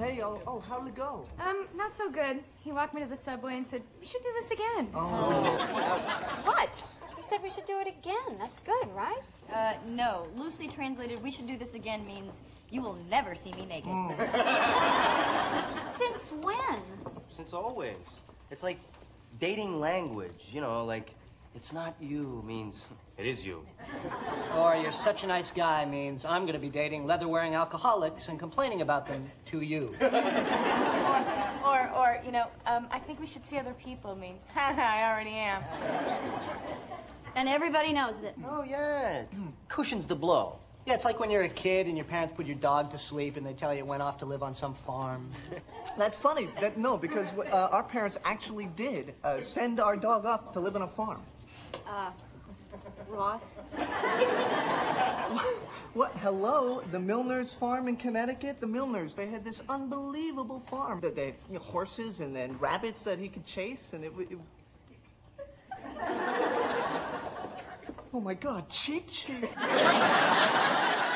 Hey, how'd it go? Not so good. He walked me to the subway and said, we should do this again. Oh. What? He said we should do it again. That's good, right? No. Loosely translated, we should do this again means you will never see me naked. Since when? Since always. It's like dating language, you know, like, it's not you means it is you. Or you're such a nice guy means I'm going to be dating leather-wearing alcoholics and complaining about them to you. Or, you know, I think we should see other people means, I already am. And everybody knows this. Oh, yeah. Cushions the blow. Yeah, it's like when you're a kid and your parents put your dog to sleep and they tell you it went off to live on some farm. That's funny. No, because our parents actually did send our dog off to live on a farm. Ross? What? Hello? The Milners farm in Connecticut? The Milners, they had this unbelievable farm. They had horses and then rabbits that he could chase, and it Oh my God, Cheap Cheap.